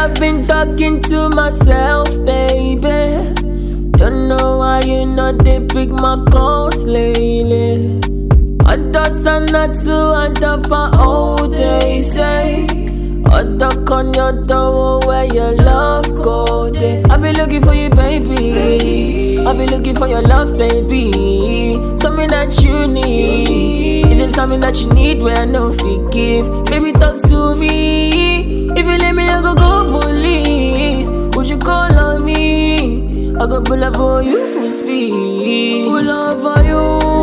I've been talking to myself, baby. Don't know why you not they pick my calls lately. Others are not too and up all they say. Other on your door where your love go there. I be looking for you, baby. I be looking for your love, baby. Something that you need. Is it something that you need where I know forgive? Baby, talk to me. If you let me, I go police. Would you call on me? I go pull up for you for speed. Pull up for you.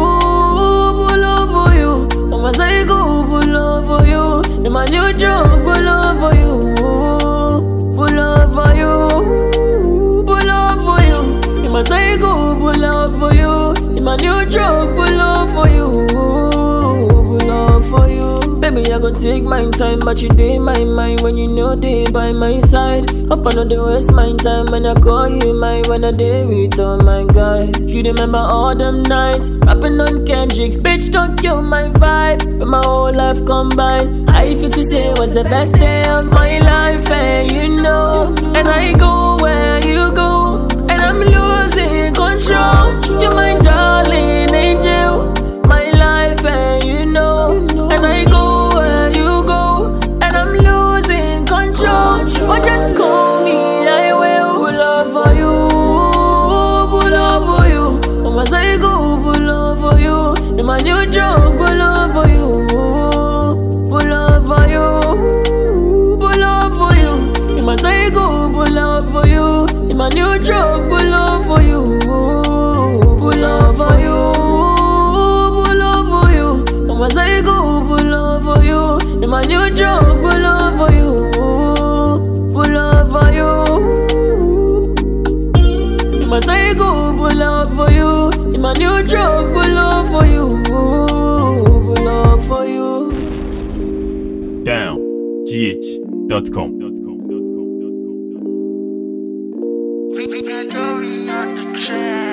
Pull up for you. Mama say go pull up for you. In my new job, pull up for you. Pull up for you. Pull up for you. In my say go pull up for you. In my new job, pull up for you. Pull up for you. Baby, I go take my time, but you dey my mind when you know they by my side. Up on the waste my time when I call you mine when I day with all my guys. You remember all them nights rapping on Kendrick's, bitch don't kill my vibe. With my whole life combined, I feel to say was the best day of my life, and you know. And I go where you go, and I'm losing control. You're my darling angel, my life, and you know. And I go where you go, and I'm losing control. Or just call me, I will pull up for you. Pull up for you. Mama say go pull up for you. In my new job, pull up for you. Pull up for you. Pull up for you. In my say go pull up for you. In my new job, pull up for you. Pull up for you. Pull up for you. Mama say go pull up for you. In my new job, pull up for you. Pull up for you. In my say go pull up for you. In my new job, pull up for you. Pull up for you. downgh.com. Victory on the track.